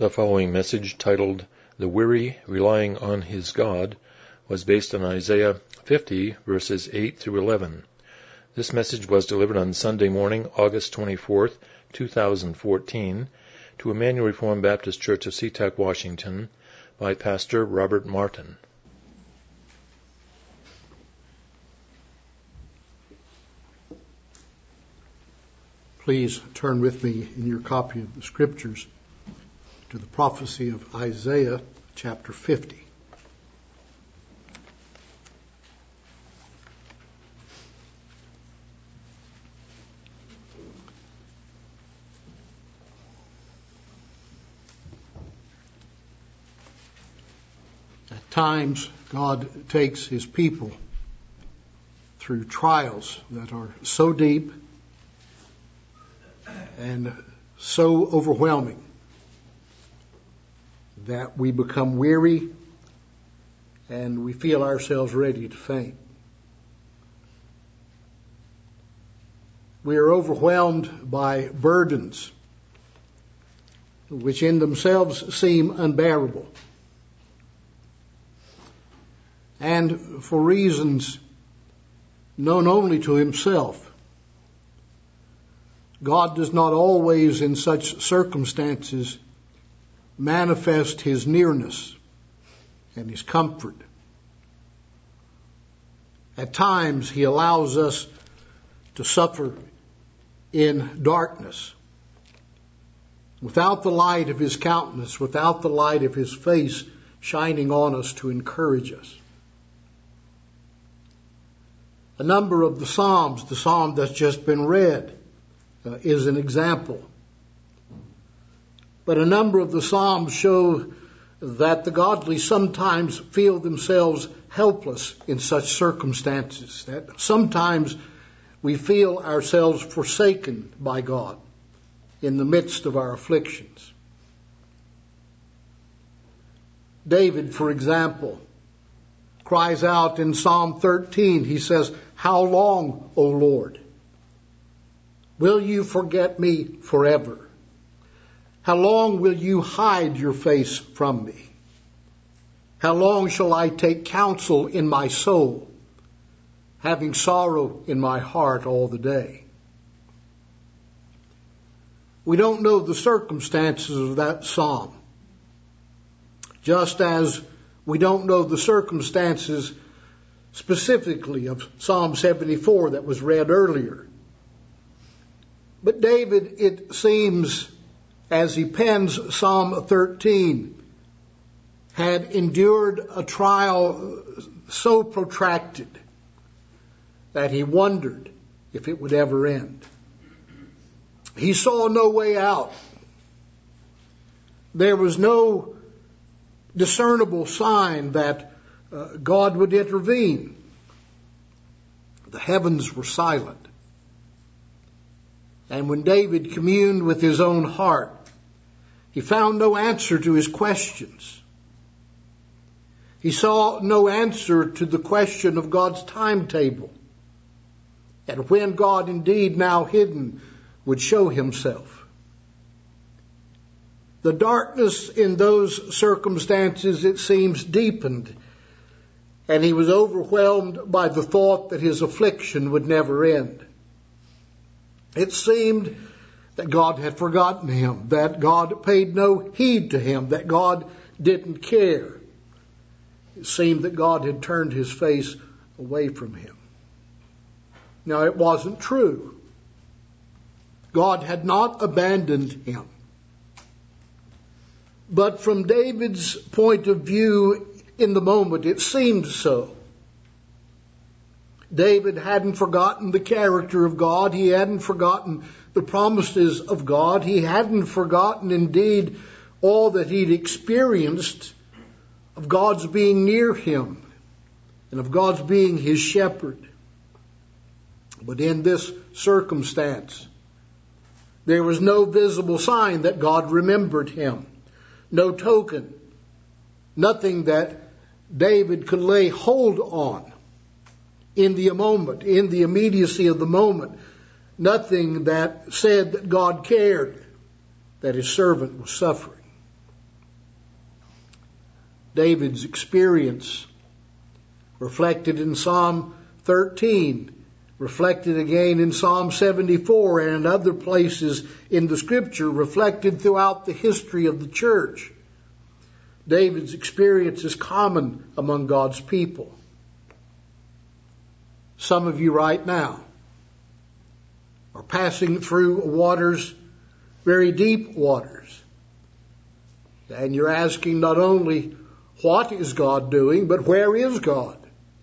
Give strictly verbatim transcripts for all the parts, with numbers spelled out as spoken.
The following message, titled "The Weary Relying on His God," was based on Isaiah fifty, verses eight through eleven. This message was delivered on Sunday morning, August twenty-fourth, two thousand fourteen, to Emmanuel Reformed Baptist Church of SeaTac, Washington, by Pastor Robert Martin. Please turn with me in your copy of the Scriptures to the prophecy of Isaiah chapter fifty. At times, God takes His people through trials that are so deep and so overwhelming that we become weary and we feel ourselves ready to faint. We are overwhelmed by burdens which in themselves seem unbearable. And for reasons known only to Himself, God does not always in such circumstances manifest His nearness and His comfort. At times He allows us to suffer in darkness, without the light of His countenance, without the light of His face shining on us to encourage us. A number of the Psalms, the Psalm that's just been read, uh, is an example. But a number of the Psalms show that the godly sometimes feel themselves helpless in such circumstances, that sometimes we feel ourselves forsaken by God in the midst of our afflictions. David, for example, cries out in Psalm thirteen, he says, "How long, O Lord, will you forget me forever? How long will you hide your face from me? How long shall I take counsel in my soul, having sorrow in my heart all the day?" We don't know the circumstances of that psalm, just as we don't know the circumstances specifically of Psalm seventy-four that was read earlier. But David, it seems, as he pens Psalm thirteen, had endured a trial so protracted that he wondered if it would ever end. He saw no way out. There was no discernible sign that uh, God would intervene. The heavens were silent. And when David communed with his own heart, he found no answer to his questions. He saw no answer to the question of God's timetable, and when God, indeed now hidden, would show Himself. The darkness in those circumstances, it seems, deepened, and he was overwhelmed by the thought that his affliction would never end. It seemed that God had forgotten him, that God paid no heed to him, that God didn't care. It seemed that God had turned His face away from him. Now, it wasn't true. God had not abandoned him. But from David's point of view in the moment, it seemed so. David hadn't forgotten the character of God. He hadn't forgotten the promises of God. He hadn't forgotten, indeed, all that he'd experienced of God's being near him and of God's being his shepherd. But in this circumstance, there was no visible sign that God remembered him. No token. Nothing that David could lay hold on in the moment, in the immediacy of the moment. Nothing that said that God cared that His servant was suffering. David's experience, reflected in Psalm thirteen, reflected again in Psalm seventy-four and in other places in the Scripture, reflected throughout the history of the church. David's experience is common among God's people. Some of you right now are passing through waters, very deep waters. And you're asking not only, what is God doing, but where is God?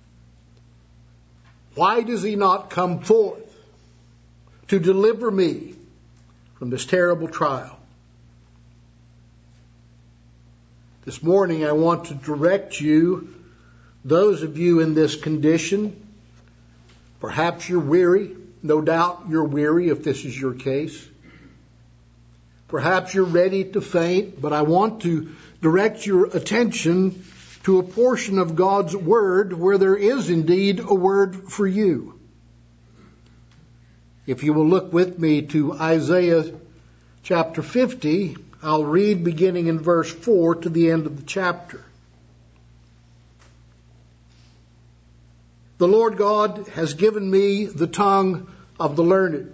Why does He not come forth to deliver me from this terrible trial? This morning I want to direct you, those of you in this condition, perhaps you're weary. No doubt you're weary if this is your case. Perhaps you're ready to faint, but I want to direct your attention to a portion of God's Word where there is indeed a word for you. If you will look with me to Isaiah chapter fifty, I'll read beginning in verse four to the end of the chapter. The Lord God has given me the tongue of the learned,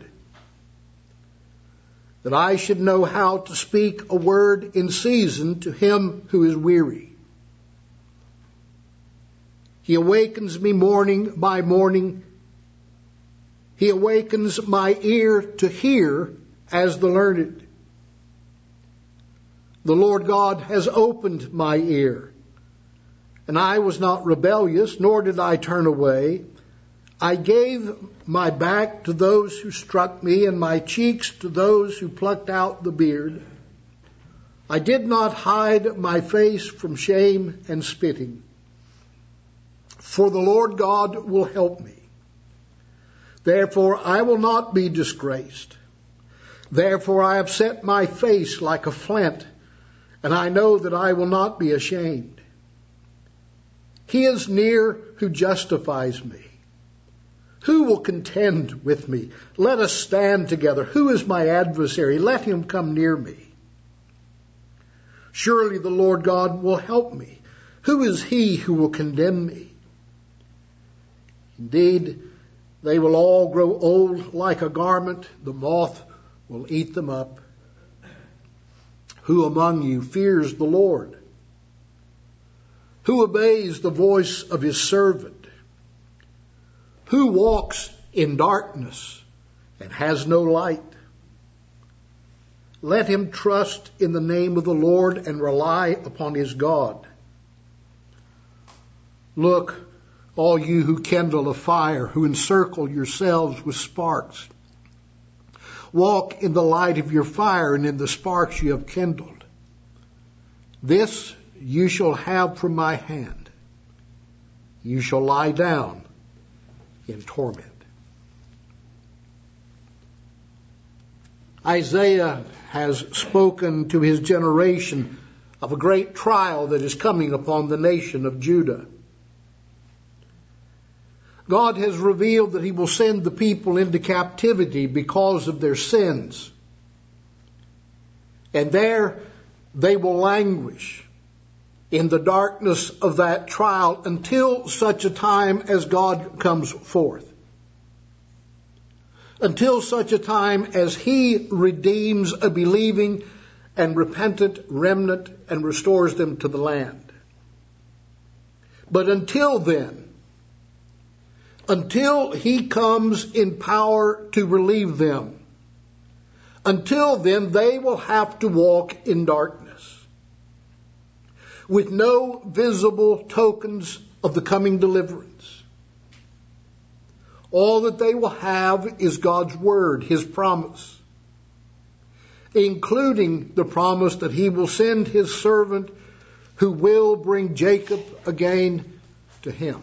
that I should know how to speak a word in season to him who is weary. He awakens me morning by morning. He awakens my ear to hear as the learned. The Lord God has opened my ear, and I was not rebellious, nor did I turn away. I gave my back to those who struck me, and my cheeks to those who plucked out the beard. I did not hide my face from shame and spitting. For the Lord God will help me. Therefore I will not be disgraced. Therefore I have set my face like a flint, and I know that I will not be ashamed. He is near who justifies me. Who will contend with me? Let us stand together. Who is my adversary? Let him come near me. Surely the Lord God will help me. Who is he who will condemn me? Indeed, they will all grow old like a garment. The moth will eat them up. Who among you fears the Lord? Who obeys the voice of his servant? Who walks in darkness and has no light? Let him trust in the name of the Lord and rely upon his God. Look, all you who kindle a fire, who encircle yourselves with sparks. Walk in the light of your fire and in the sparks you have kindled. This you shall have from my hand. You shall lie down in torment. Isaiah has spoken to his generation of a great trial that is coming upon the nation of Judah. God has revealed that he will send the people into captivity because of their sins. And there they will languish in the darkness of that trial until such a time as God comes forth. Until such a time as he redeems a believing and repentant remnant and restores them to the land. But until then, until he comes in power to relieve them, until then they will have to walk in darkness, with no visible tokens of the coming deliverance. All that they will have is God's word, his promise, including the promise that he will send his servant who will bring Jacob again to him.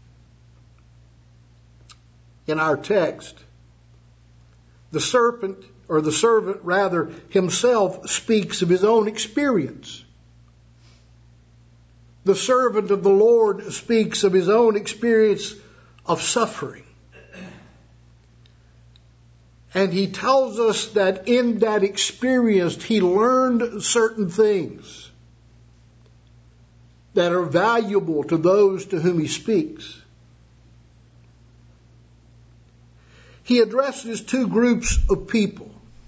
In our text, the serpent, or the servant rather, himself speaks of his own experience. The servant of the Lord speaks of his own experience of suffering. And he tells us that in that experience he learned certain things. that are valuable to those to whom he speaks. He addresses two groups of people.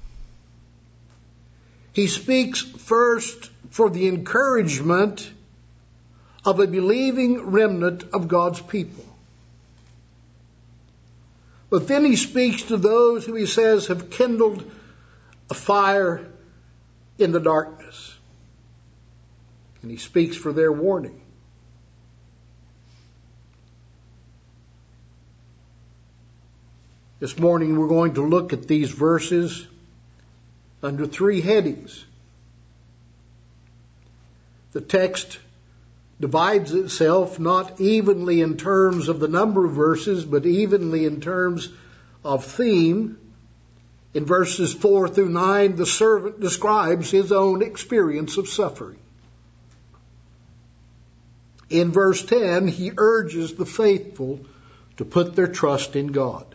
He speaks first for the encouragement of a believing remnant of God's people. But then he speaks to those who he says have kindled a fire in the darkness. And he speaks for their warning. This morning we're going to look at these verses under three headings. The text divides itself not evenly in terms of the number of verses, but evenly in terms of theme. In verses four through nine, the servant describes his own experience of suffering. In verse ten, he urges the faithful to put their trust in God.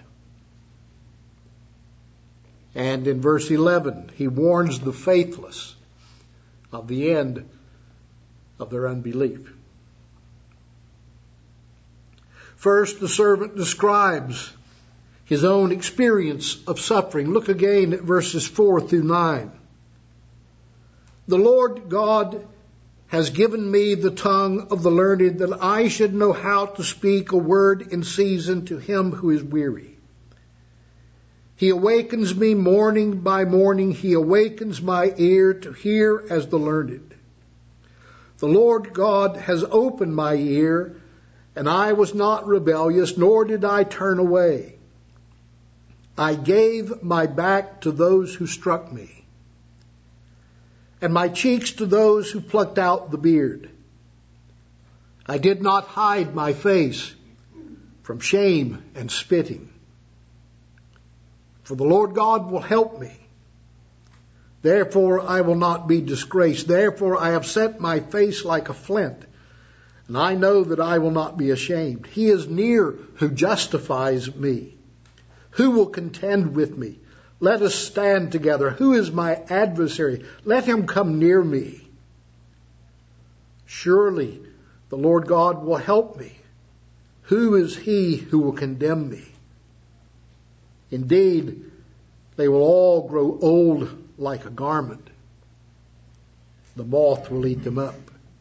And in verse eleven, he warns the faithless of the end of their unbelief. First, the servant describes his own experience of suffering. Look again at verses four through nine. The Lord God has given me the tongue of the learned, that I should know how to speak a word in season to him who is weary. He awakens me morning by morning. He awakens my ear to hear as the learned. The Lord God has opened my ear, and I was not rebellious, nor did I turn away. I gave my back to those who struck me, and my cheeks to those who plucked out the beard. I did not hide my face from shame and spitting. For the Lord God will help me. Therefore I will not be disgraced. Therefore I have set my face like a flint, and I know that I will not be ashamed. He is near who justifies me. Who will contend with me? Let us stand together. Who is my adversary? Let him come near me. Surely the Lord God will help me. Who is he who will condemn me? Indeed, they will all grow old like a garment. The moth will eat them up.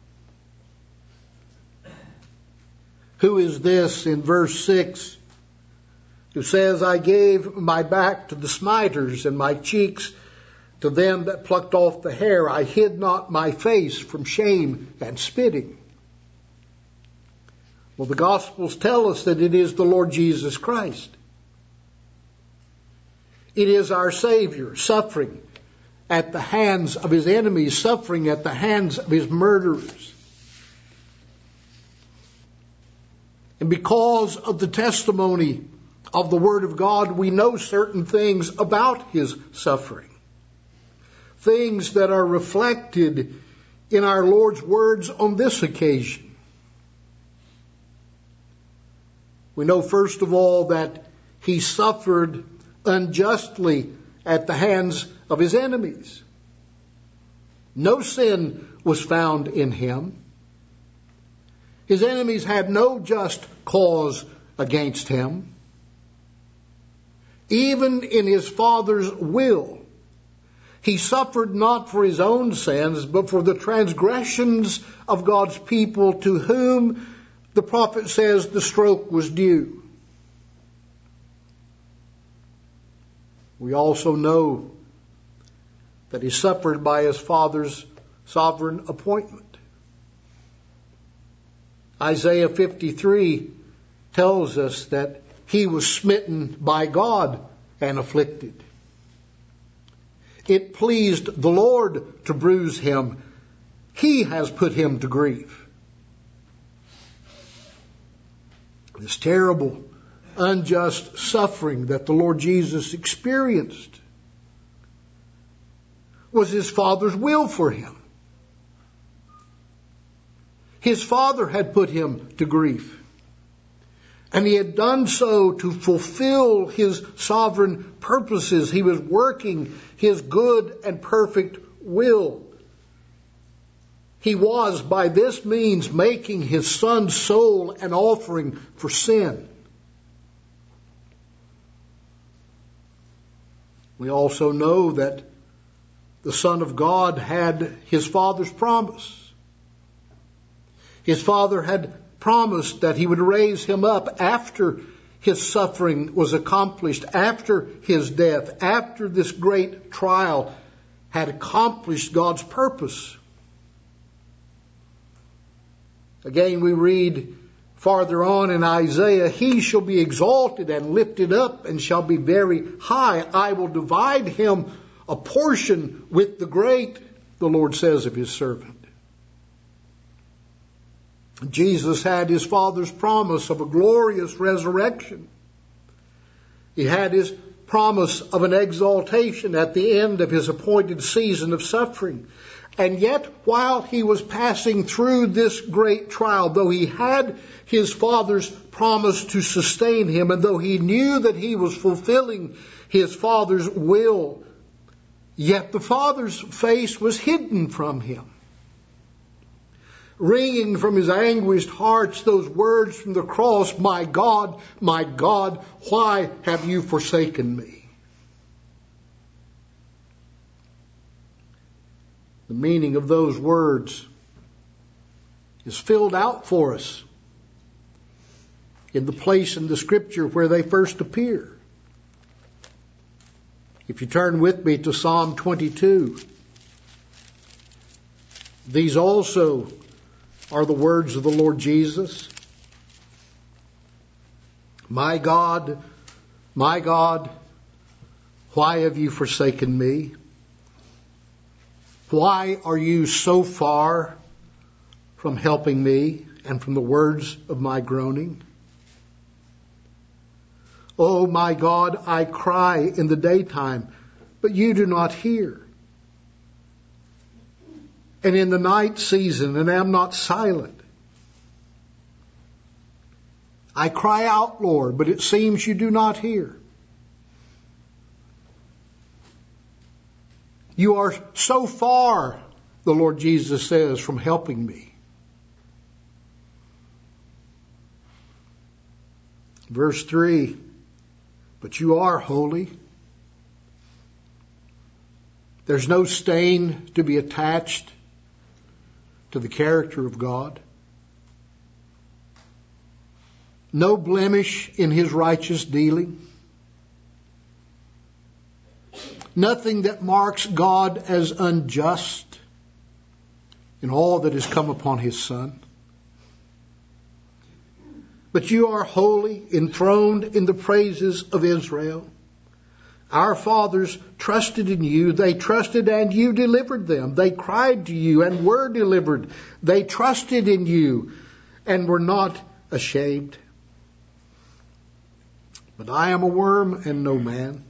Who is this in verse six who says, I gave my back to the smiters and my cheeks to them that plucked off the hair. I hid not my face from shame and spitting. Well, the Gospels tell us that it is the Lord Jesus Christ. It is our Savior suffering at the hands of his enemies, suffering at the hands of his murderers. And because of the testimony of the Word of God, we know certain things about his suffering. Things that are reflected in our Lord's words on this occasion. We know, first of all, that he suffered unjustly at the hands of his enemies. No sin was found in him. His enemies had no just cause against him. Even in his Father's will, he suffered not for his own sins, but for the transgressions of God's people, to whom the prophet says the stroke was due. We also know that he suffered by his Father's sovereign appointment. Isaiah fifty-three tells us that he was smitten by God and afflicted. It pleased the Lord to bruise him. He has put him to grief. This terrible, unjust suffering that the Lord Jesus experienced was his Father's will for him. His Father had put him to grief. And he had done so to fulfill his sovereign purposes. He was working his good and perfect will. He was by this means making his Son's soul an offering for sin. We also know that the Son of God had his Father's promise. His Father had promised that he would raise him up after his suffering was accomplished, after his death, after this great trial had accomplished God's purpose. Again, we read farther on in Isaiah, he shall be exalted and lifted up and shall be very high. I will divide him a portion with the great, the Lord says of his servant. Jesus had his Father's promise of a glorious resurrection. He had his promise of an exaltation at the end of his appointed season of suffering. And yet, while he was passing through this great trial, though he had his Father's promise to sustain him, and though he knew that he was fulfilling his Father's will, yet the Father's face was hidden from him. Ringing from his anguished heart those words from the cross, my God, my God, why have you forsaken me? The meaning of those words is filled out for us in the place in the Scripture where they first appear. If you turn with me to Psalm twenty-two, these also are the words of the Lord Jesus. My God, my God, why have you forsaken me? Why are you so far from helping me and from the words of my groaning? Oh my God, I cry in the daytime, but you do not hear. And in the night season, and am not silent. I cry out, Lord, but it seems you do not hear. You are so far, the Lord Jesus says, from helping me. Verse three, but you are holy. There's no stain to be attached to the character of God. No blemish in his righteous dealing. Nothing that marks God as unjust in all that has come upon his Son. But you are holy, enthroned in the praises of Israel. Our fathers trusted in you. They trusted and you delivered them. They cried to you and were delivered. They trusted in you and were not ashamed. But I am a worm and no man,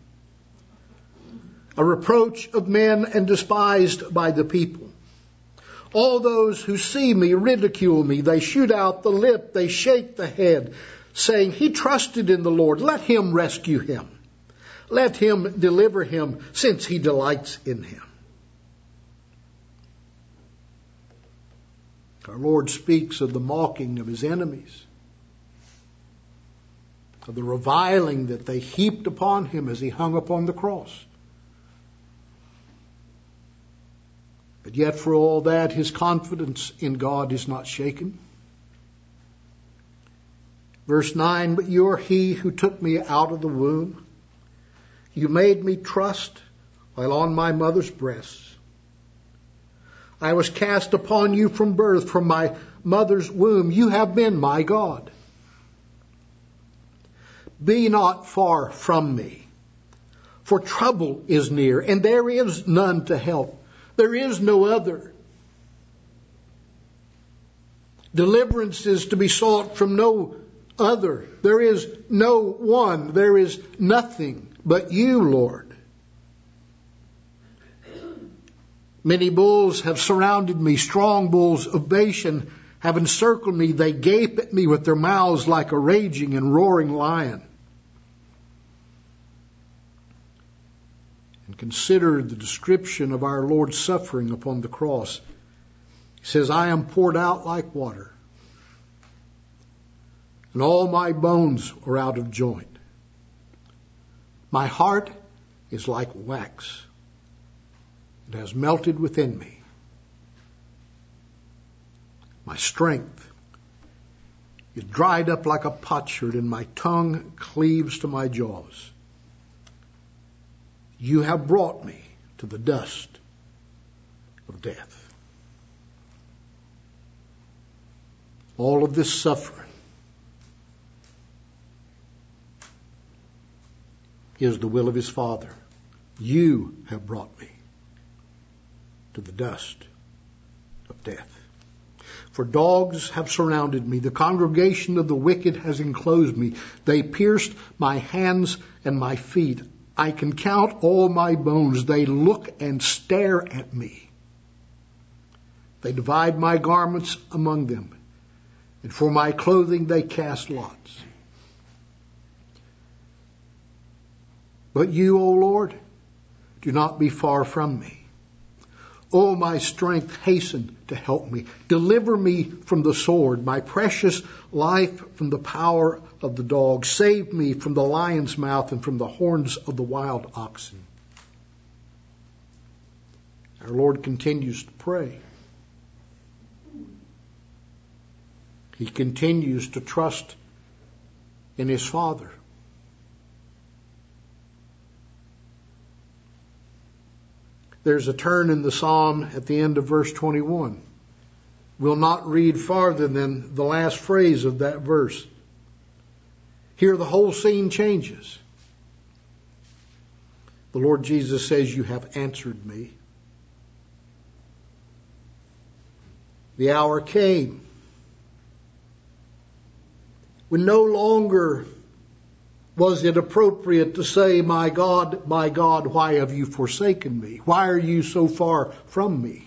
a reproach of men and despised by the people. All those who see me ridicule me. They shoot out the lip. They shake the head, saying, he trusted in the Lord. Let him rescue him. Let him deliver him, since he delights in him. Our Lord speaks of the mocking of his enemies, of the reviling that they heaped upon him as he hung upon the cross. But yet for all that, his confidence in God is not shaken. Verse nine, but you are he who took me out of the womb. You made me trust while on my mother's breasts. I was cast upon you from birth, from my mother's womb. You have been my God. Be not far from me, for trouble is near, and there is none to help. There is no other. Deliverance is to be sought from no other. There is no one. There is nothing but you, Lord. Many bulls have surrounded me. Strong bulls of Bashan have encircled me. They gape at me with their mouths like a raging and roaring lion. And consider the description of our Lord's suffering upon the cross. He says, I am poured out like water, and all my bones are out of joint. My heart is like wax. It has melted within me. My strength is dried up like a potsherd, and my tongue cleaves to my jaws. You have brought me to the dust of death. All of this suffering is the will of his Father. You have brought me to the dust of death. For dogs have surrounded me. The congregation of the wicked has enclosed me. They pierced my hands and my feet. I can count all my bones. They look and stare at me. They divide my garments among them, and for my clothing they cast lots. But you, O Lord, do not be far from me. O my strength, hasten to help me. Deliver me from the sword, my precious life from the power of the dog. Save me from the lion's mouth and from the horns of the wild oxen. Our Lord continues to pray. He continues to trust in his Father. There's a turn in the psalm at the end of verse twenty-one. We'll not read farther than the last phrase of that verse. Here the whole scene changes. The Lord Jesus says, you have answered me. The hour came when no longer was it appropriate to say, my God, my God, why have you forsaken me? Why are you so far from me?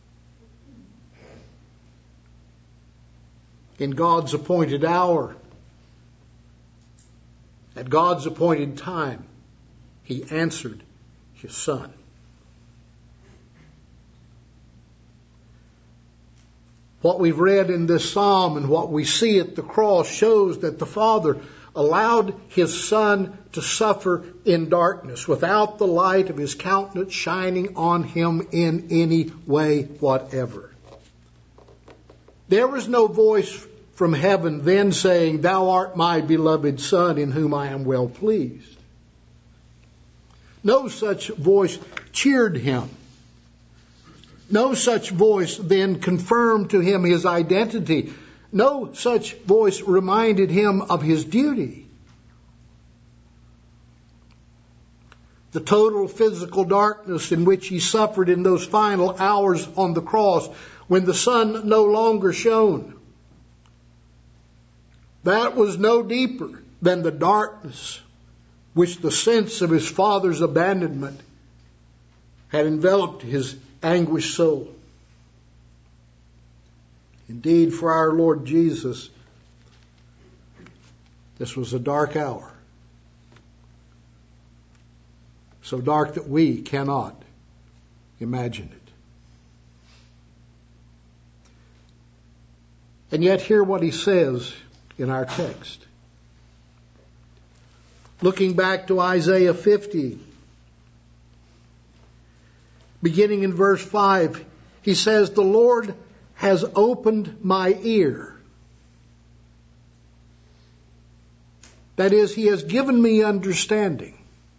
In God's appointed hour, at God's appointed time, he answered his Son. What we've read in this psalm and what we see at the cross shows that the Father allowed his Son to suffer in darkness without the light of his countenance shining on him in any way whatever. There was no voice from heaven then saying, thou art my beloved Son in whom I am well pleased. No such voice cheered him. No such voice then confirmed to him his identity. No such voice reminded him of his duty. The total physical darkness in which he suffered in those final hours on the cross, when the sun no longer shone, that was no deeper than the darkness which the sense of his Father's abandonment had enveloped his anguished soul. Indeed, for our Lord Jesus, this was a dark hour. So dark that we cannot imagine it. And yet hear what he says in our text. Looking back to Isaiah fifty, beginning in verse five, he says, the Lord has opened my ear. That is, he has given me understanding.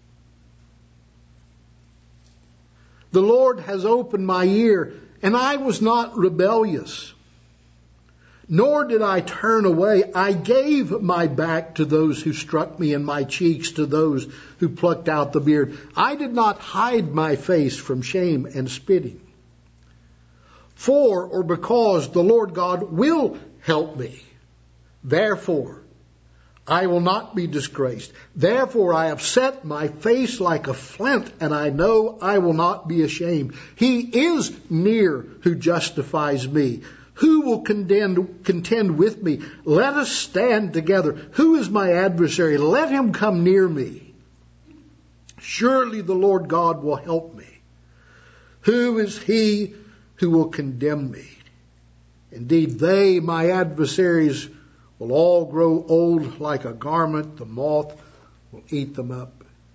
The Lord has opened my ear, and I was not rebellious, nor did I turn away. I gave my back to those who struck me, and my cheeks to those who plucked out the beard. I did not hide my face from shame and spitting. For or because the Lord God will help me. Therefore, I will not be disgraced. Therefore, I have set my face like a flint, and I know I will not be ashamed. He is near who justifies me. Who will contend, contend with me? Let us stand together. Who is my adversary? Let him come near me. Surely the Lord God will help me. Who is he who will condemn me? Indeed, they, my adversaries, will all grow old like a garment. The moth will eat them up.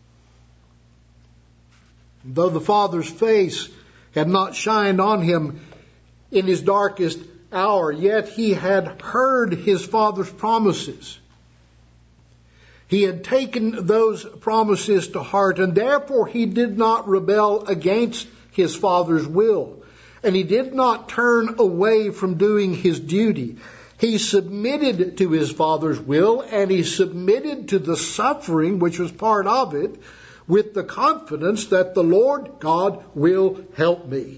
Though the Father's face had not shined on him in his darkest hour, yet he had heard his Father's promises. He had taken those promises to heart, and therefore he did not rebel against his Father's will. And he did not turn away from doing his duty. He submitted to his Father's will, and he submitted to the suffering, which was part of it, with the confidence that the Lord God will help me.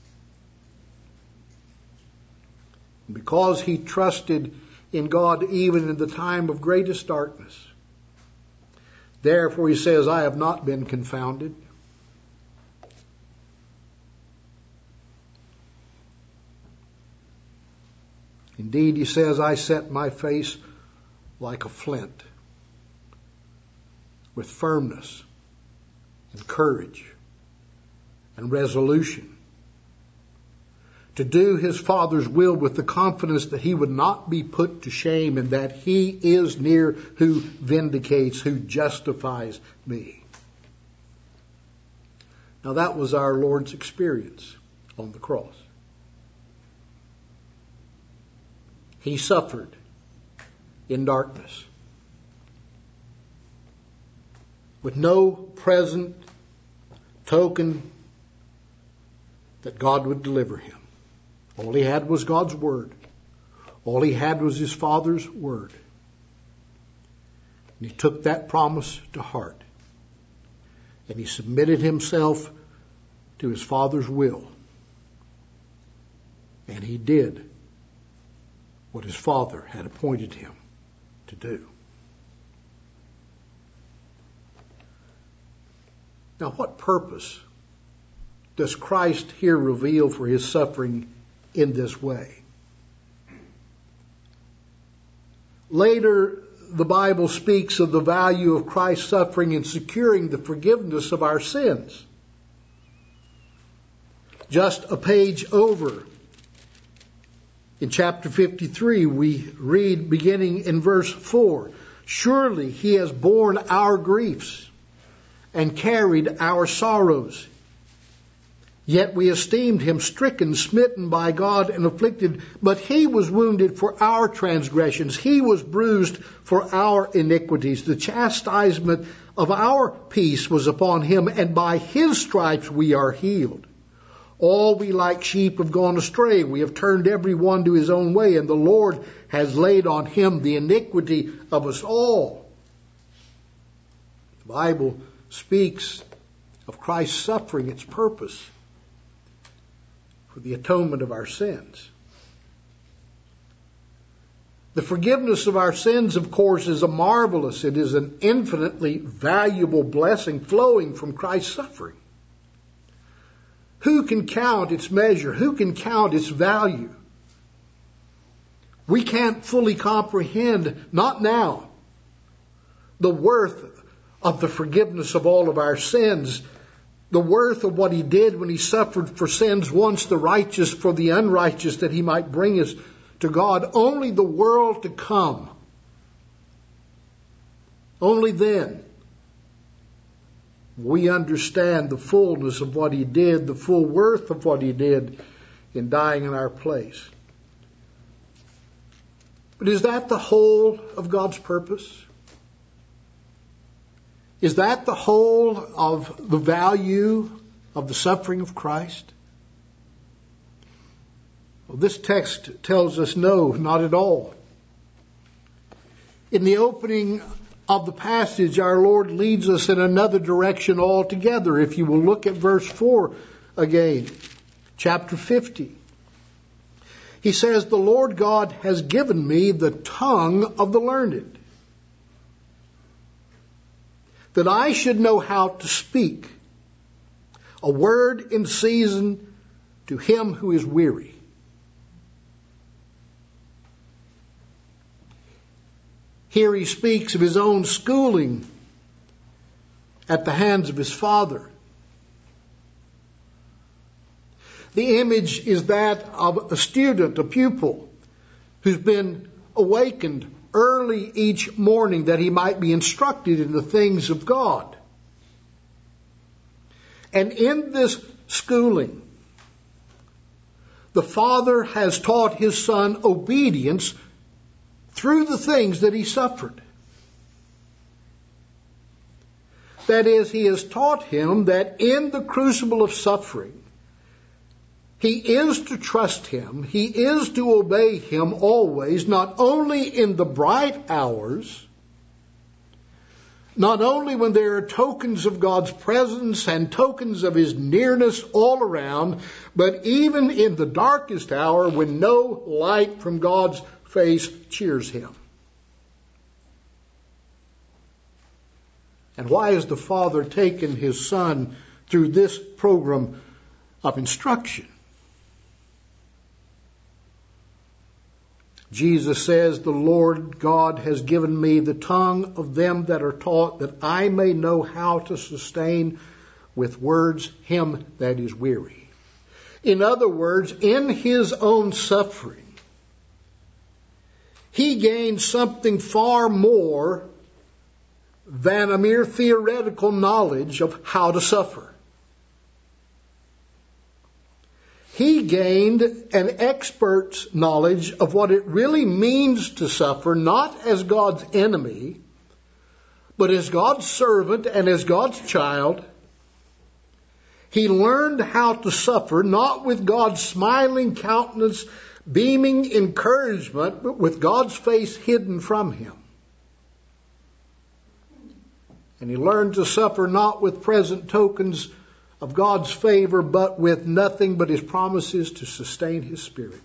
Because he trusted in God even in the time of greatest darkness. Therefore he says, I have not been confounded. Indeed, he says, I set my face like a flint, with firmness and courage and resolution, to do his Father's will with the confidence that he would not be put to shame, and that he is near who vindicates, who justifies me. Now that was our Lord's experience on the cross. He suffered in darkness, with no present token that God would deliver him. All he had was God's word. All he had was his Father's word. And he took that promise to heart. And he submitted himself to his Father's will. And he did what his Father had appointed him to do. Now, what purpose does Christ here reveal for his suffering in this way? Later, the Bible speaks of the value of Christ's suffering in securing the forgiveness of our sins. Just a page over, in chapter fifty-three, we read beginning in verse four, surely he has borne our griefs and carried our sorrows. Yet we esteemed him stricken, smitten by God, and afflicted. But he was wounded for our transgressions. He was bruised for our iniquities. The chastisement of our peace was upon him, and by his stripes we are healed. All we like sheep have gone astray. We have turned every one to his own way, and the Lord has laid on him the iniquity of us all. The Bible speaks of Christ's suffering, its purpose for the atonement of our sins. The forgiveness of our sins, of course, is a marvelous, it is an infinitely valuable blessing flowing from Christ's suffering. Who can count its measure? Who can count its value? We can't fully comprehend, not now, the worth of the forgiveness of all of our sins, the worth of what he did when he suffered for sins once the righteous for the unrighteous, that he might bring us to God. Only the world to come, only then we understand the fullness of what he did, the full worth of what he did in dying in our place. But is that the whole of God's purpose? Is that the whole of the value of the suffering of Christ? Well, this text tells us no, not at all. In the opening of the passage, our Lord leads us in another direction altogether. If you will look at verse four again, chapter fifty. He says, the Lord God has given me the tongue of the learned, that I should know how to speak a word in season to him who is weary. Here he speaks of his own schooling at the hands of his Father. The image is that of a student, a pupil, who's been awakened early each morning that he might be instructed in the things of God. And in this schooling, the Father has taught his Son obedience through the things that he suffered. That is, he has taught him that in the crucible of suffering, he is to trust him, he is to obey him always, not only in the bright hours, not only when there are tokens of God's presence and tokens of his nearness all around, but even in the darkest hour when no light from God's face cheers him. And why has the Father taken his Son through this program of instruction? Jesus says, the Lord God has given me the tongue of them that are taught, that I may know how to sustain with words him that is weary. In other words, in his own suffering, he gained something far more than a mere theoretical knowledge of how to suffer. He gained an expert's knowledge of what it really means to suffer, not as God's enemy, but as God's servant and as God's child. He learned how to suffer, not with God's smiling countenance, beaming encouragement, but with God's face hidden from him. And he learned to suffer not with present tokens of God's favor, but with nothing but his promises to sustain his spirit.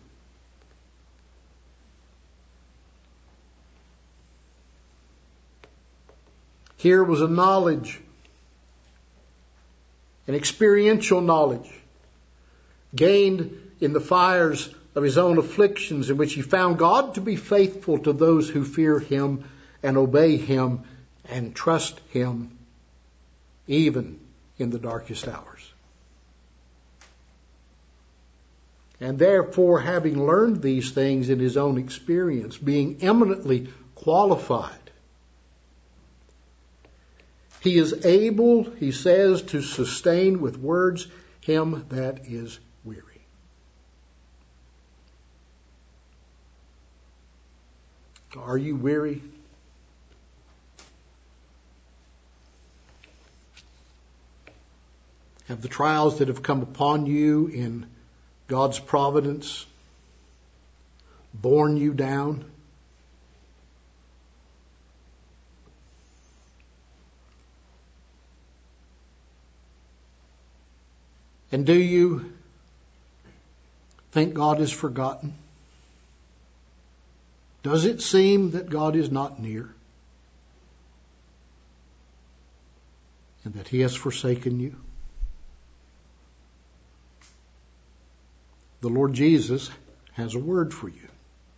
Here was a knowledge, an experiential knowledge, gained in the fires of his own afflictions, in which he found God to be faithful to those who fear him and obey him and trust him, even in the darkest hours. And therefore, having learned these things in his own experience, being eminently qualified, he is able, he says, to sustain with words him that is weary. Are you weary? Have the trials that have come upon you in God's providence borne you down? And do you think God is forgotten? Does it seem that God is not near? And that he has forsaken you? The Lord Jesus has a word for you.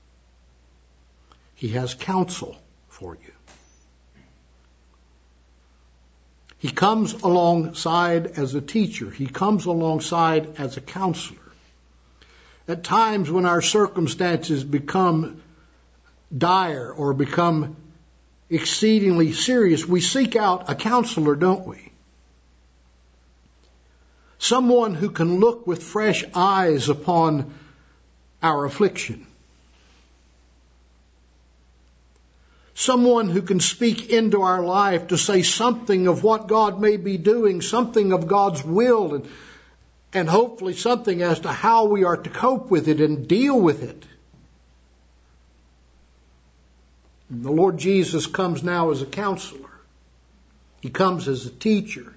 He has counsel for you. He comes alongside as a teacher. He comes alongside as a counselor. At times when our circumstances become dire or become exceedingly serious, we seek out a counselor, don't we? Someone who can look with fresh eyes upon our affliction. Someone who can speak into our life to say something of what God may be doing, something of God's will, and, and hopefully something as to how we are to cope with it and deal with it. And the Lord Jesus comes now as a counselor. He comes as a teacher.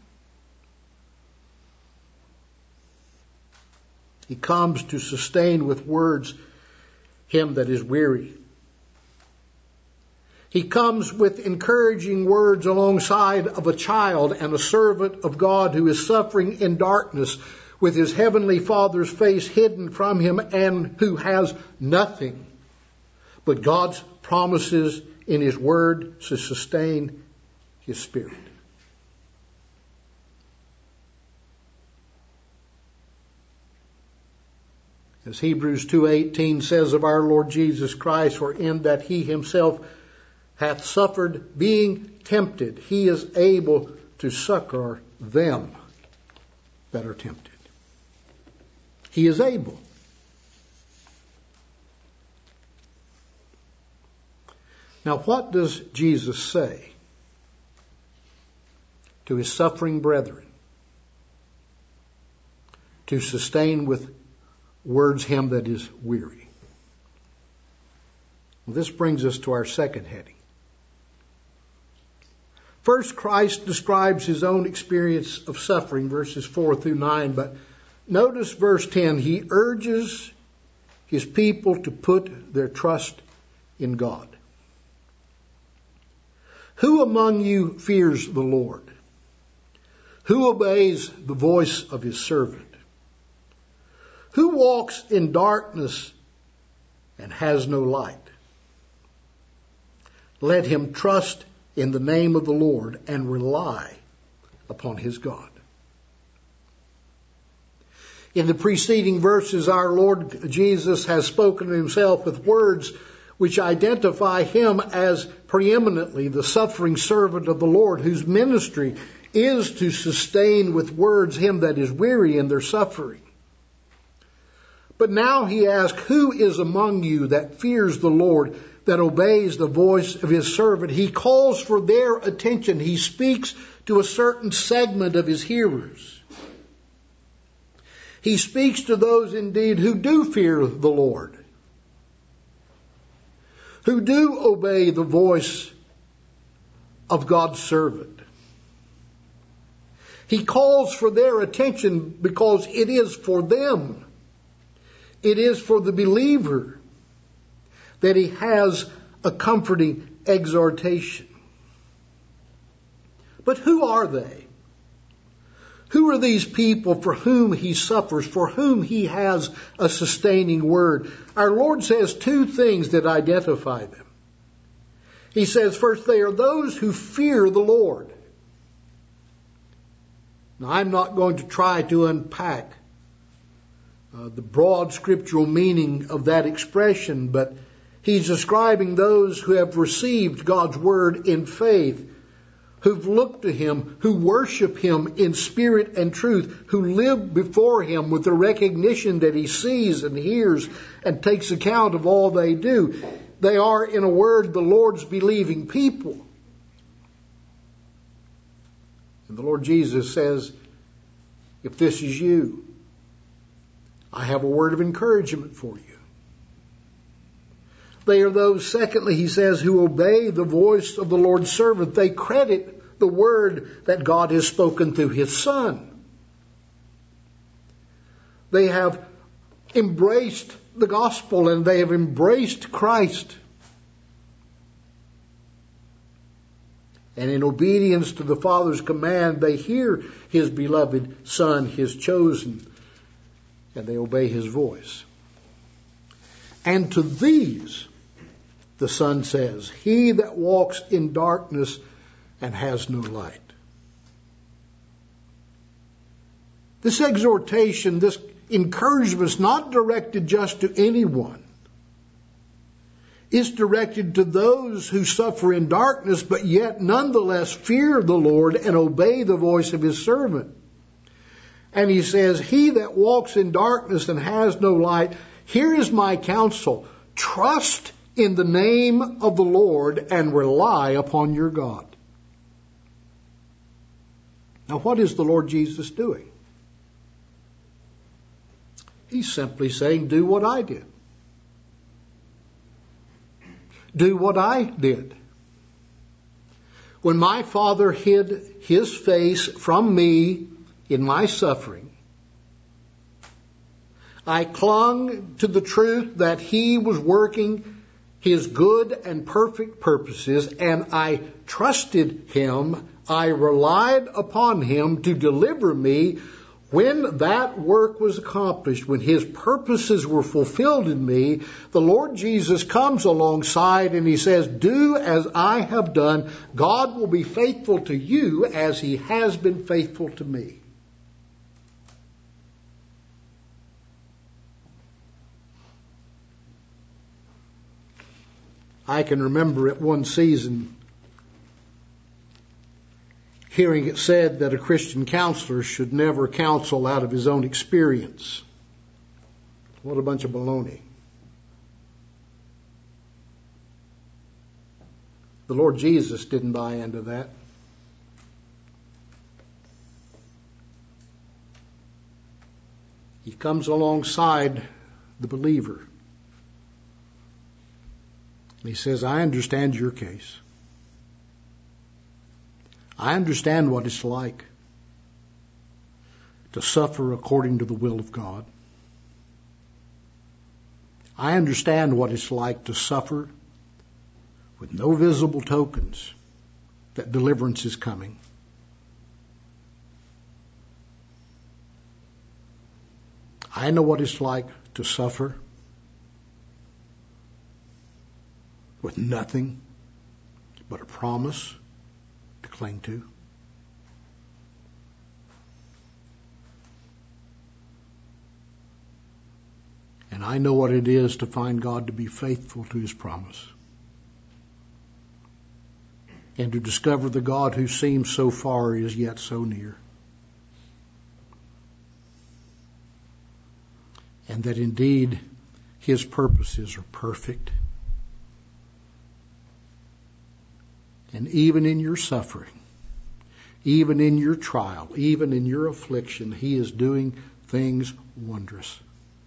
He comes to sustain with words him that is weary. He comes with encouraging words alongside of a child and a servant of God who is suffering in darkness with his heavenly Father's face hidden from him and who has nothing but God's promises in his word to sustain his spirit. As Hebrews two eighteen says of our Lord Jesus Christ, for in that he himself hath suffered being tempted, he is able to succor them that are tempted. He is able. Now, what does Jesus say to his suffering brethren? To sustain with words him that is weary. Well, this brings us to our second heading. First, Christ describes his own experience of suffering, verses four through nine, but notice verse ten, he urges his people to put their trust in God. Who among you fears the Lord? Who obeys the voice of his servant? Who walks in darkness and has no light? Let him trust in the name of the Lord and rely upon his God. In the preceding verses, our Lord Jesus has spoken of himself with words which identify him as preeminently the suffering servant of the Lord, whose ministry is to sustain with words him that is weary in their suffering. But now he asks, who is among you that fears the Lord, that obeys the voice of his servant? He calls for their attention. He speaks to a certain segment of his hearers. He speaks to those indeed who do fear the Lord, who do obey the voice of God's servant. He calls for their attention because it is for them. It is for the believer that he has a comforting exhortation. But who are they? Who are these people for whom he suffers, for whom he has a sustaining word? Our Lord says two things that identify them. He says, first, they are those who fear the Lord. Now, I'm not going to try to unpack uh, the broad scriptural meaning of that expression, but he's describing those who have received God's word in faith, who've looked to him, who worship him in spirit and truth, who live before him with the recognition that he sees and hears and takes account of all they do. They are, in a word, the Lord's believing people. And the Lord Jesus says, if this is you, I have a word of encouragement for you. They are those, secondly, he says, who obey the voice of the Lord's servant. They credit the word that God has spoken through his Son. They have embraced the gospel and they have embraced Christ. And in obedience to the Father's command, they hear his beloved Son, his chosen, and they obey his voice. And to these, the Son says, he that walks in darkness and has no light. This exhortation, this encouragement is not directed just to anyone. It's directed to those who suffer in darkness, but yet nonetheless fear the Lord and obey the voice of his servant. And he says, he that walks in darkness and has no light, here is my counsel. Trust in the name of the Lord and rely upon your God. Now, what is the Lord Jesus doing? He's simply saying, do what I did. Do what I did. When my Father hid his face from me in my suffering, I clung to the truth that he was working his good and perfect purposes, and I trusted him. I relied upon him to deliver me. When that work was accomplished, when his purposes were fulfilled in me, the Lord Jesus comes alongside and he says, do as I have done. God will be faithful to you as he has been faithful to me. I can remember at one season hearing it said that a Christian counselor should never counsel out of his own experience. What a bunch of baloney. The Lord Jesus didn't buy into that. He comes alongside the believer. And he says, I understand your case. I understand what it's like to suffer according to the will of God. I understand what it's like to suffer with no visible tokens that deliverance is coming. I know what it's like to suffer with nothing but a promise to cling to. And I know what it is to find God to be faithful to His promise. And to discover the God who seems so far is yet so near. And that indeed His purposes are perfect. And even in your suffering, even in your trial, even in your affliction, He is doing things wondrous.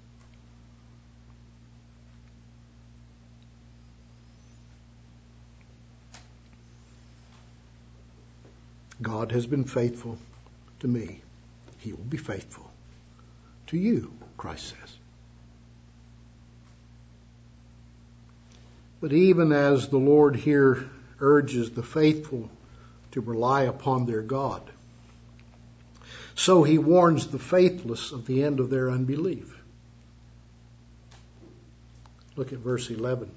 God has been faithful to me. He will be faithful to you, Christ says. But even as the Lord here urges the faithful to rely upon their God, so He warns the faithless of the end of their unbelief. Look at verse eleven.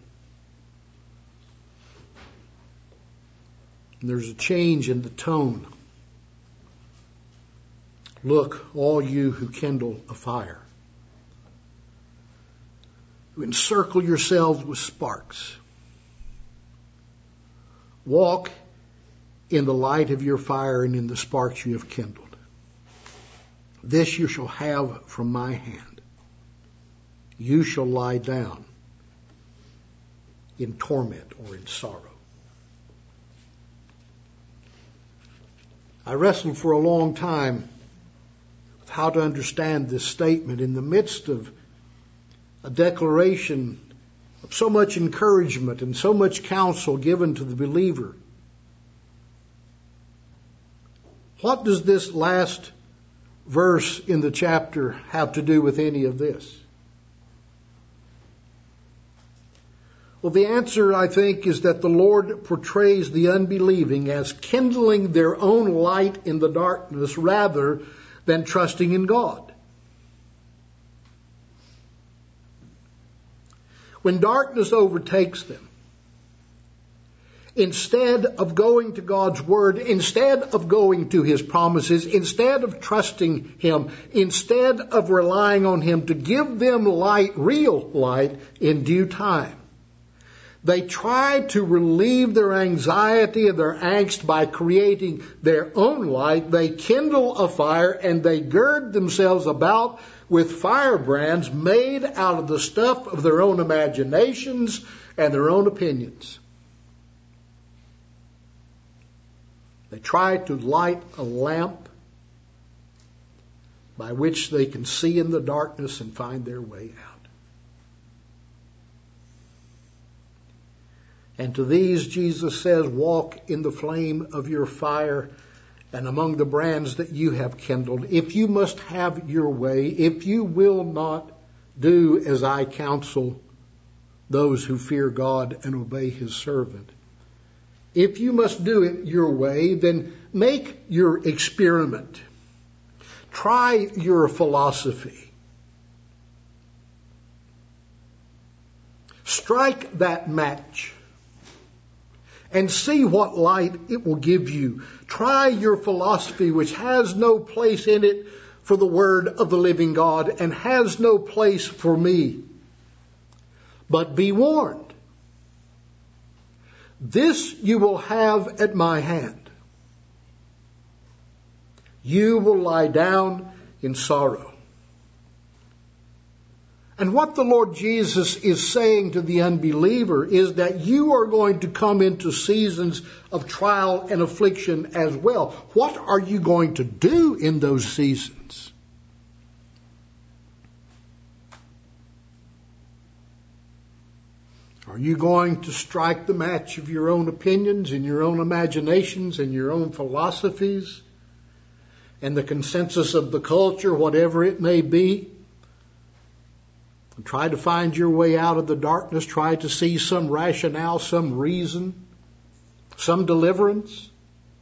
And there's a change in the tone. Look, all you who kindle a fire, who encircle yourselves with sparks, walk in the light of your fire and in the sparks you have kindled. This you shall have from my hand. You shall lie down in torment or in sorrow. I wrestled for a long time with how to understand this statement in the midst of a declaration of so much encouragement and so much counsel given to the believer. What does this last verse in the chapter have to do with any of this? Well, the answer, I think, is that the Lord portrays the unbelieving as kindling their own light in the darkness rather than trusting in God. When darkness overtakes them, instead of going to God's Word, instead of going to His promises, instead of trusting Him, instead of relying on Him to give them light, real light, in due time, they try to relieve their anxiety and their angst by creating their own light. They kindle a fire and they gird themselves about with firebrands made out of the stuff of their own imaginations and their own opinions. They try to light a lamp by which they can see in the darkness and find their way out. And to these, Jesus says, walk in the flame of your fire and among the brands that you have kindled. If you must have your way, if you will not do as I counsel those who fear God and obey His servant, if you must do it your way, then make your experiment. Try your philosophy. Strike that match and see what light it will give you. Try your philosophy, which has no place in it for the Word of the living God and has no place for me. But be warned. This you will have at my hand. You will lie down in sorrow. And what the Lord Jesus is saying to the unbeliever is that you are going to come into seasons of trial and affliction as well. What are you going to do in those seasons? Are you going to strike the match of your own opinions and your own imaginations and your own philosophies and the consensus of the culture, whatever it may be? And try to find your way out of the darkness, try to see some rationale, some reason, some deliverance?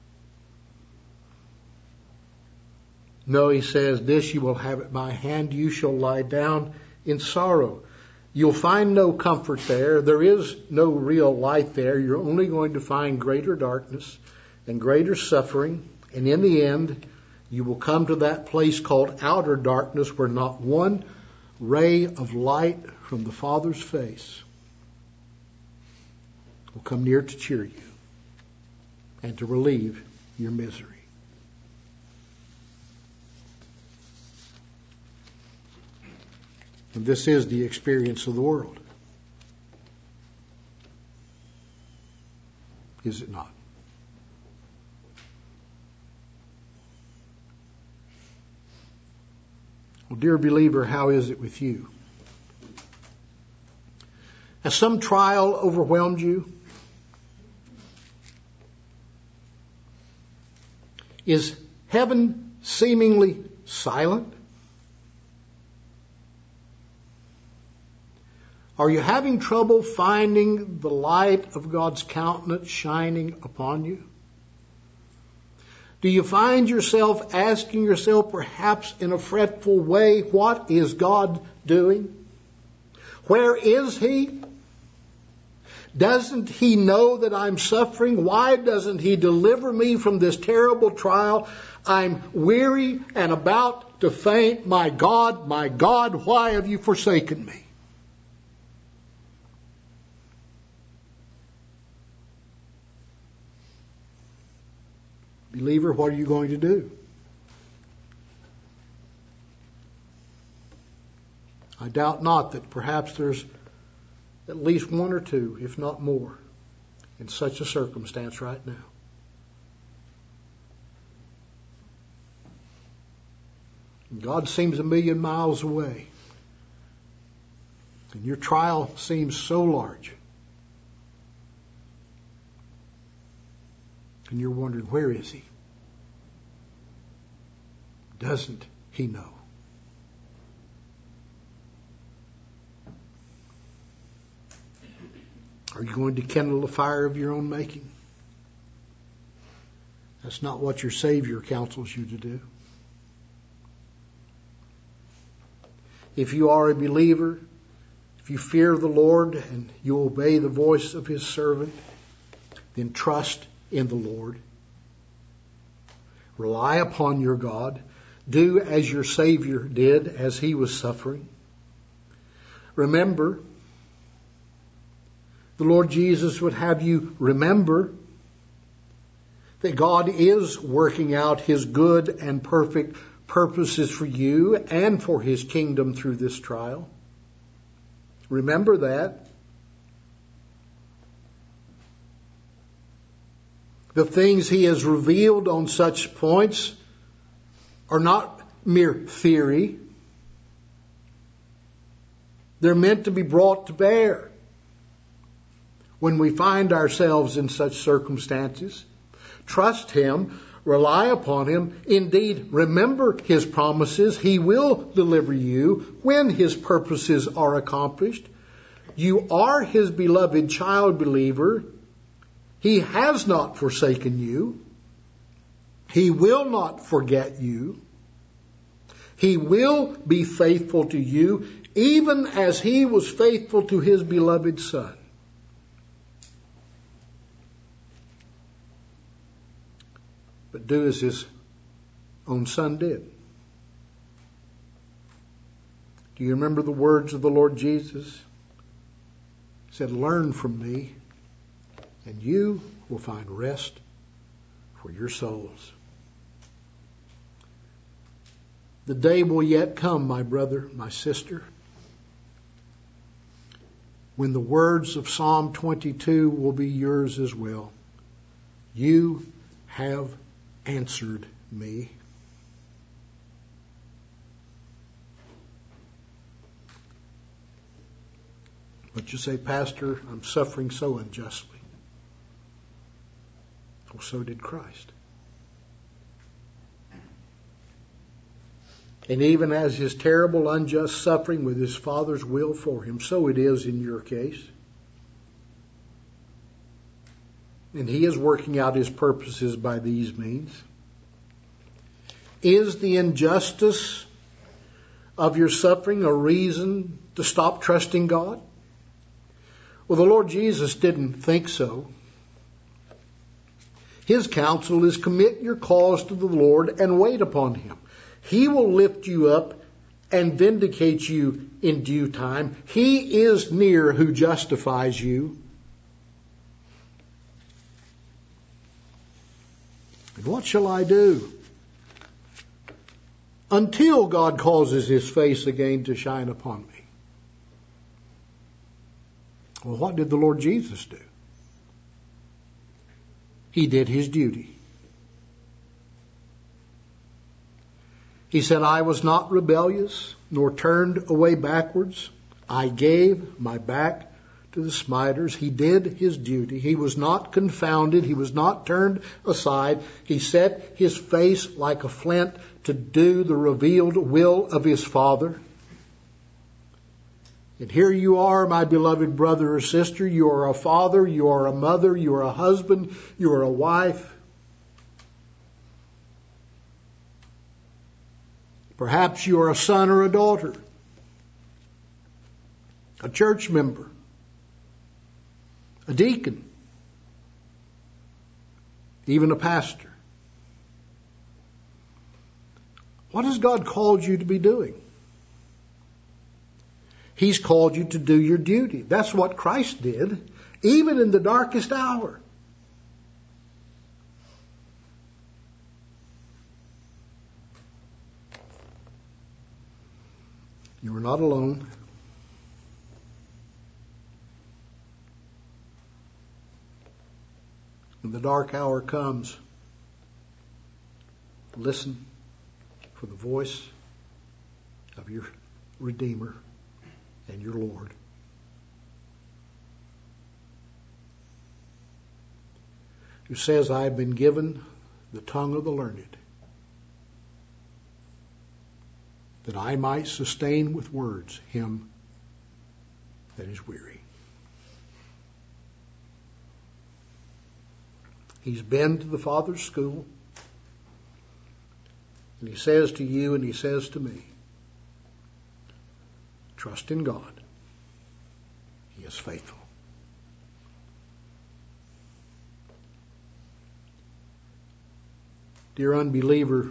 No, he says, this you will have at my hand, you shall lie down in sorrow. You'll find no comfort there. There is no real light there. You're only going to find greater darkness and greater suffering. And in the end, you will come to that place called outer darkness where not one ray of light from the Father's face will come near to cheer you and to relieve your misery. And this is the experience of the world. Is it not? Well, dear believer, how is it with you? Has some trial overwhelmed you? Is heaven seemingly silent? Are you having trouble finding the light of God's countenance shining upon you? Do you find yourself asking yourself, perhaps in a fretful way, what is God doing? Where is He? Doesn't He know that I'm suffering? Why doesn't He deliver me from this terrible trial? I'm weary and about to faint. My God, my God, why have you forsaken me? Believer, what are you going to do? I doubt not that perhaps there's at least one or two, if not more, in such a circumstance right now. God seems a million miles away, and your trial seems so large. And you're wondering, where is He? Doesn't He know? Are you going to kindle a fire of your own making? That's not what your Savior counsels you to do. If you are a believer, if you fear the Lord and you obey the voice of His servant, then trust in the Lord. Rely upon your God. Do as your Savior did as He was suffering. Remember, the Lord Jesus would have you remember that God is working out His good and perfect purposes for you and for His kingdom through this trial. Remember that. The things He has revealed on such points are not mere theory. They're meant to be brought to bear when we find ourselves in such circumstances. Trust Him, rely upon Him. Indeed, remember His promises. He will deliver you when His purposes are accomplished. You are His beloved child, believer. He has not forsaken you. He will not forget you. He will be faithful to you, even as He was faithful to His beloved Son. But do as His own Son did. Do you remember the words of the Lord Jesus? He said, "Learn from me, and you will find rest for your souls. The day will yet come, my brother, my sister, when the words of Psalm twenty-two will be yours as well. You have answered me. But you say, Pastor, I'm suffering so unjustly. Well, so did Christ. And even as his terrible unjust suffering with his Father's will for him, so it is in your case. And he is working out his purposes by these means. Is the injustice of your suffering a reason to stop trusting God? Well, the Lord Jesus didn't think so. His counsel is commit your cause to the Lord and wait upon him. He will lift you up and vindicate you in due time. He is near who justifies you. And what shall I do? Until God causes his face again to shine upon me. Well, what did the Lord Jesus do? He did his duty. He said, I was not rebellious, nor turned away backwards. I gave my back to the smiters. He did his duty. He was not confounded. He was not turned aside. He set his face like a flint to do the revealed will of his Father. And here you are, my beloved brother or sister. You are a father, you are a mother, you are a husband, you are a wife. Perhaps you are a son or a daughter, a church member, a deacon, even a pastor. What has God called you to be doing? He's called you to do your duty. That's what Christ did, even in the darkest hour. You are not alone. When the dark hour comes, listen for the voice of your Redeemer and your Lord. Who says, I have been given the tongue of the learned, that I might sustain with words him that is weary. He's been to the Father's school, and he says to you and he says to me, trust in God. He is faithful. Dear unbeliever,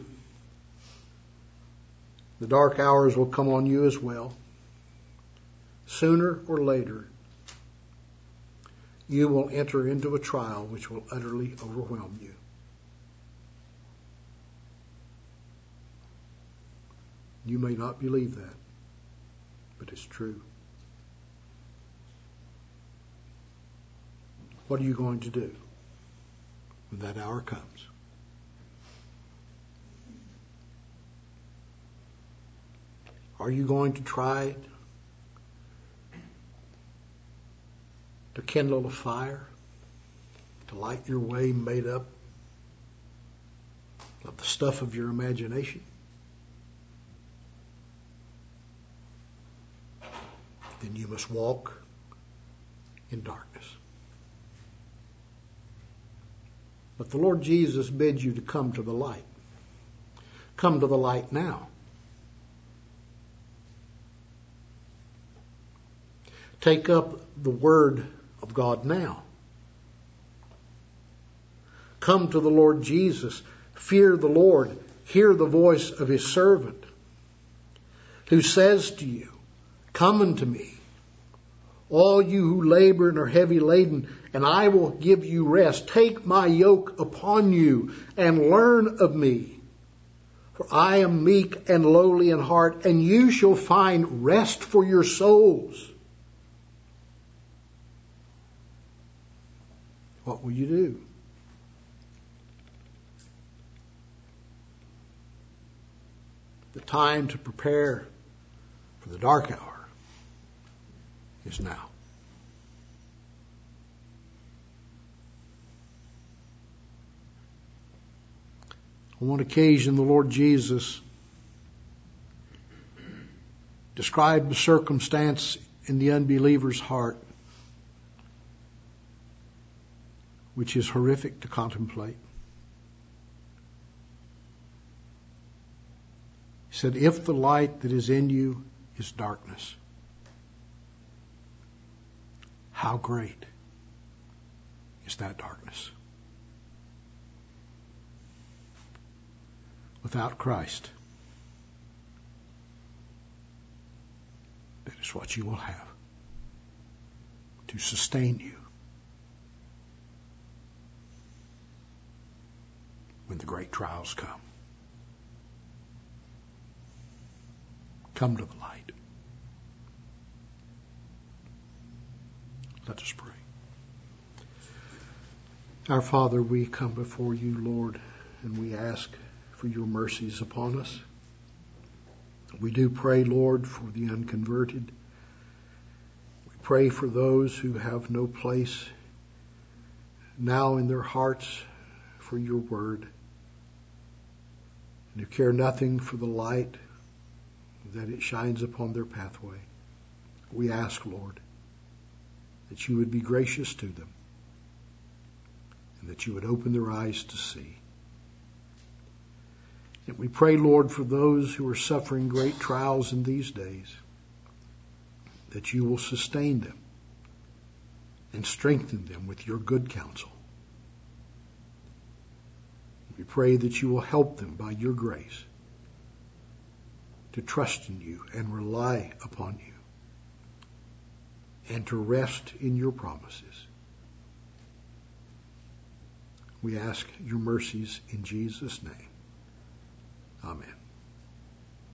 the dark hours will come on you as well. Sooner or later, you will enter into a trial which will utterly overwhelm you. You may not believe that, but it's true. What are you going to do when that hour comes? Are you going to try to kindle a fire, to light your way made up of the stuff of your imagination? Then you must walk in darkness. But the Lord Jesus bids you to come to the light. Come to the light now. Take up the word of God now. Come to the Lord Jesus. Fear the Lord. Hear the voice of his servant who says to you, come unto me, all you who labor and are heavy laden, and I will give you rest. Take my yoke upon you and learn of me. For I am meek and lowly in heart, and you shall find rest for your souls. What will you do? The time to prepare for the dark hour is now. On one occasion, the Lord Jesus described a circumstance in the unbeliever's heart which is horrific to contemplate. He said, if the light that is in you is darkness, how great is that darkness? Without Christ, that is what you will have to sustain you when the great trials come. Come to the light. Let us pray. Our Father, we come before you, Lord, and we ask for your mercies upon us. We do pray, Lord, for the unconverted. We pray for those who have no place now in their hearts for your word, and who care nothing for the light that it shines upon their pathway. We ask, Lord, that you would be gracious to them, and that you would open their eyes to see. And we pray, Lord, for those who are suffering great trials in these days, that you will sustain them and strengthen them with your good counsel. We pray that you will help them by your grace to trust in you and rely upon you and to rest in your promises. We ask your mercies in Jesus' name. Amen.